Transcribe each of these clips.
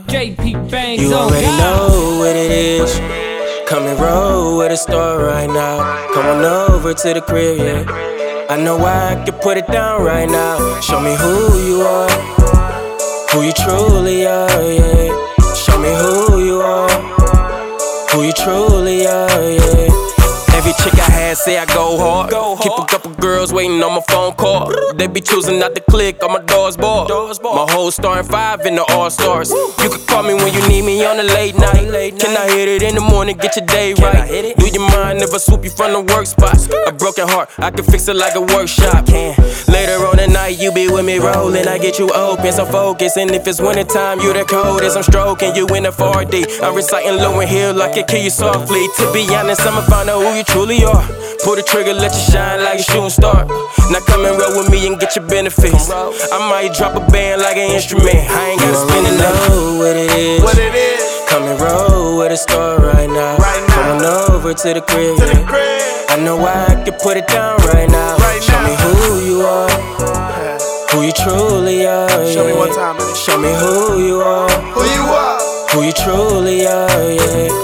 JP Bangs. You already know what it is. Come and roll with a store right now. Come on over to the crib, yeah. I know I can put it down right now. Show me who you are, who you truly are, yeah. Show me who you are, who you truly are, yeah. Every chick I had say I go hard. Keep a couple girls waiting on my phone call. They be choosing not to click on my doors bar. My whole starting 5 in the All-Stars. You can call me when you need me on a late night. Can I hit it in the morning, get your day right? Do you mind if I swoop you from the work spot? A broken heart, I can fix it like a workshop. Later on the night, you be with me rolling. I get you open, so focus. And if it's wintertime, you the coldest. I'm stroking you in a 4D. I'm reciting low and hill, I can kill you softly. To be honest, I'ma find out who you truly are. Pull the trigger, let you shine like a shooting star. Now come and roll with me and get your benefits. I might drop a band like an instrument. I ain't gotta spend it know what it is. Come and roll with a star right now. Come on over to the crib, yeah. I know I can put it down right now. Show me who you are, who you truly are, yeah. Show me one time, baby. Show me who you are, who you truly are, yeah.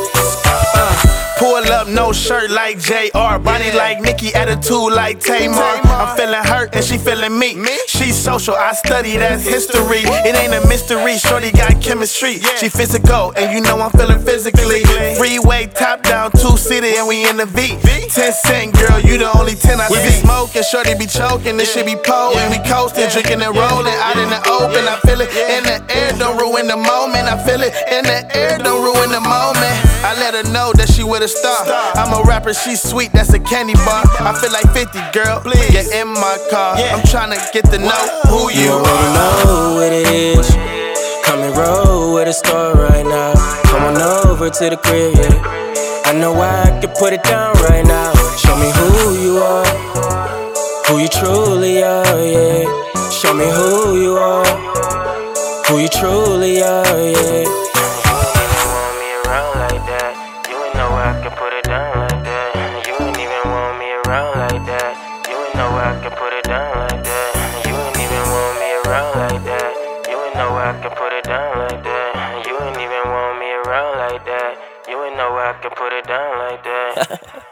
Pull up, no shirt like JR. Body like Nicki, attitude like Tamar. I'm feeling hurt and she feeling me. She's social, I study, that's history. It ain't a mystery, shorty got chemistry. She physical, and you know I'm feeling physically. Freeway, top down, 2-seater, and we in the V. 10 cent, girl, you the only 10 I see. We be smoking, shorty be choking, this shit be poeing. We coasting, drinking and rolling, out in the open. I feel it in the air, don't ruin the moment. I feel it in the air, don't ruin the moment. I let her know that she with a star. I'm a rapper, she's sweet, that's a candy bar. I feel like 50, girl, please get in my car. I'm tryna get to know who you are. You already know what it is. Come and roll with a star right now. Come on over to the crib, yeah. I know I can put it down right now. Show me who you are, who you truly are, yeah. Show me who you are, who you truly are, yeah. I can put it down like that. You ain't even want me around like that. You ain't know I can put it down like that. You ain't even want me around like that. You ain't know I can put it down like that. You ain't even want me around like that. You ain't know I can put it down like that.